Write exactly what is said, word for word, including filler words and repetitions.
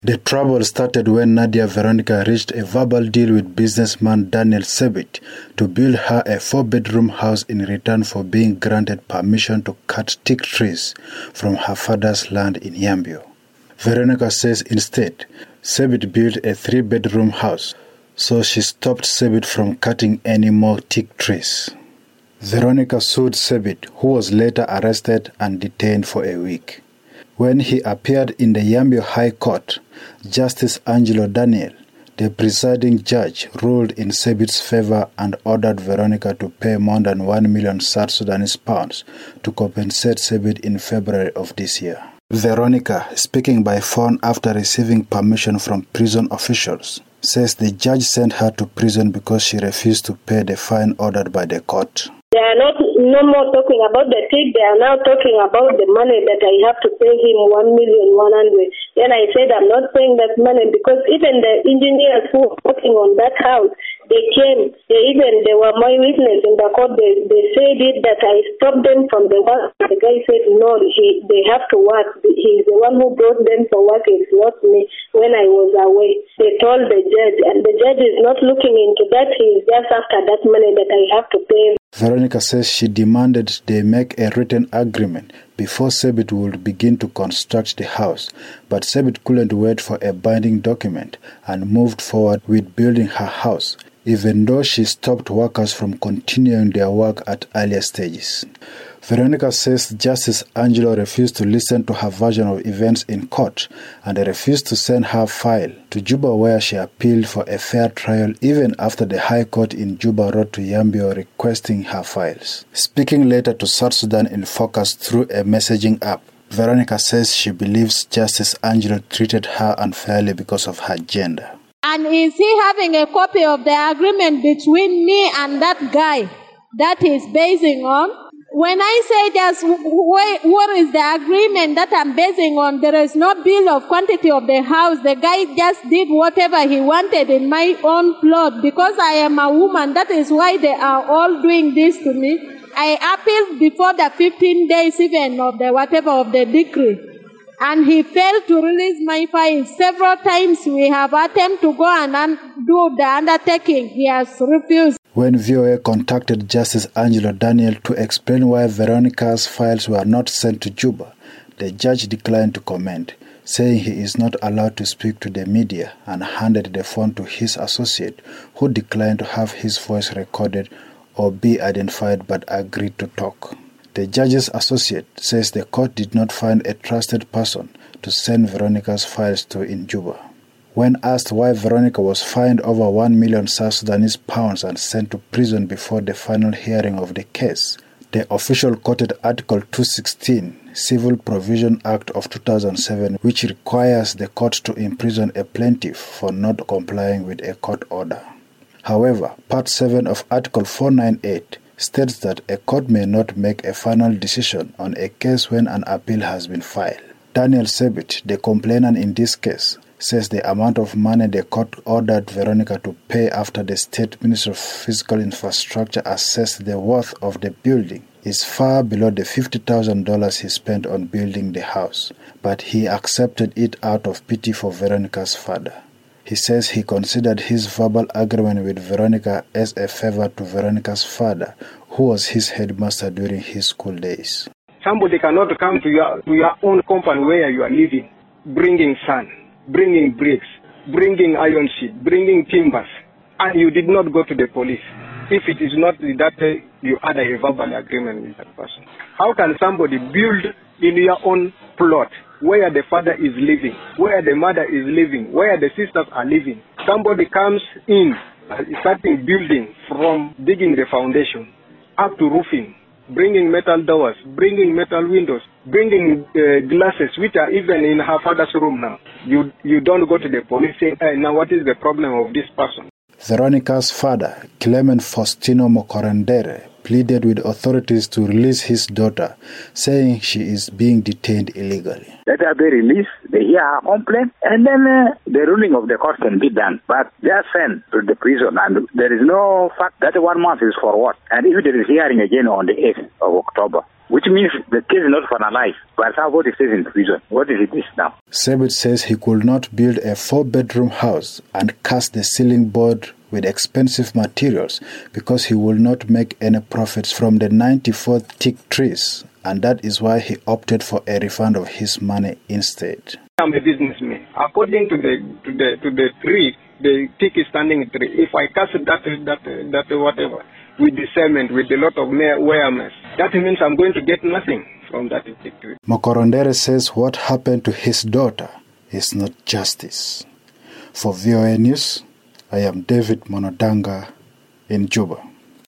The trouble started when Nadia Veronica reached a verbal deal with businessman Daniel Sebit to build her a four-bedroom house in return for being granted permission to cut teak trees from her father's land in Yambio. Veronica says instead, Sebit built a three-bedroom house, so she stopped Sebit from cutting any more teak trees. Veronica sued Sebit, who was later arrested and detained for a week. When he appeared in the Yambio High Court, Justice Angelo Daniel, the presiding judge, ruled in Sebit's favor and ordered Veronica to pay more than one million South Sudanese pounds to compensate Sebit in February of this year. Veronica, speaking by phone after receiving permission from prison officials, says the judge sent her to prison because she refused to pay the fine ordered by the court. They are not no more talking about the tick. They are now talking about the money that I have to pay him one million one hundred. Then I said I'm not paying that money because even the engineers who were working on that house, they came. They even they were my witness in the court. They they said it that I stopped them from the work. The guy said no. He they have to work. He's the one who brought them for work. It's not me. When I was away, they told the judge, and the judge is not looking into that. He's just after that money that I have to pay. Veronica says she demanded they make a written agreement before Sebit would begin to construct the house, but Sebit couldn't wait for a binding document and moved forward with building her house, even though she stopped workers from continuing their work at earlier stages. Veronica says Justice Angelo refused to listen to her version of events in court and refused to send her file to Juba, where she appealed for a fair trial even after the High Court in Juba wrote to Yambio requesting her files. Speaking later to South Sudan in Focus through a messaging app, Veronica says she believes Justice Angelo treated her unfairly because of her gender. And is he having a copy of the agreement between me and that guy that he's basing on? When I say just what is the agreement that I'm basing on, there is no bill of quantity of the house. The guy just did whatever he wanted in my own plot. Because I am a woman, that is why they are all doing this to me. I appealed before the fifteen days even of the whatever of the decree. And he failed to release my files. Several times we have attempted to go and un- do the undertaking. He has refused. When V O A contacted Justice Angelo Daniel to explain why Veronica's files were not sent to Juba, the judge declined to comment, saying he is not allowed to speak to the media, and handed the phone to his associate, who declined to have his voice recorded or be identified but agreed to talk. The judge's associate says the court did not find a trusted person to send Veronica's files to in Juba. When asked why Veronica was fined over one million South Sudanese pounds and sent to prison before the final hearing of the case, the official quoted Article two sixteen, Civil Provision Act of two thousand seven, which requires the court to imprison a plaintiff for not complying with a court order. However, Part seven of Article four ninety-eight states that a court may not make a final decision on a case when an appeal has been filed. Daniel Sebit, the complainant in this case, says the amount of money the court ordered Veronica to pay after the State Ministry of Physical Infrastructure assessed the worth of the building is far below the fifty thousand dollars he spent on building the house, but he accepted it out of pity for Veronica's father. He says he considered his verbal agreement with Veronica as a favor to Veronica's father, who was his headmaster during his school days. Somebody cannot come to your, to your own company where you are living, bringing sand, bringing bricks, bringing iron sheet, bringing timbers, and you did not go to the police. If it is not that uh, you had a verbal agreement with that person. How can somebody build in your own plot where the father is living, where the mother is living, where the sisters are living? Somebody comes in, uh, starting building from digging the foundation up to roofing, bringing metal doors, bringing metal windows, bringing uh, glasses, which are even in her father's room now. You you don't go to the police saying, hey, now what is the problem of this person? Veronica's father, Clement Faustino Mokorendere, pleaded with authorities to release his daughter, saying she is being detained illegally. Let her be released, they hear her complaint, and then uh, the ruling of the court can be done. But they are sent to the prison, and there is no fact that one month is for what. And if there is hearing again on the eighth of October, which means the case is not finalized, but somebody stays in prison. What is it now? Sebit says he could not build a four-bedroom house and cast the ceiling board with expensive materials because he will not make any profits from the ninety-four teak trees, and that is why he opted for a refund of his money instead. I'm a businessman. According to the to the to the tree, the teak is standing tree. If I cast that that that whatever with the cement, with a lot of awareness, that means I'm going to get nothing from that teak tree. Mokorondere says what happened to his daughter is not justice. For V O A News, I am David Monodanga in Juba.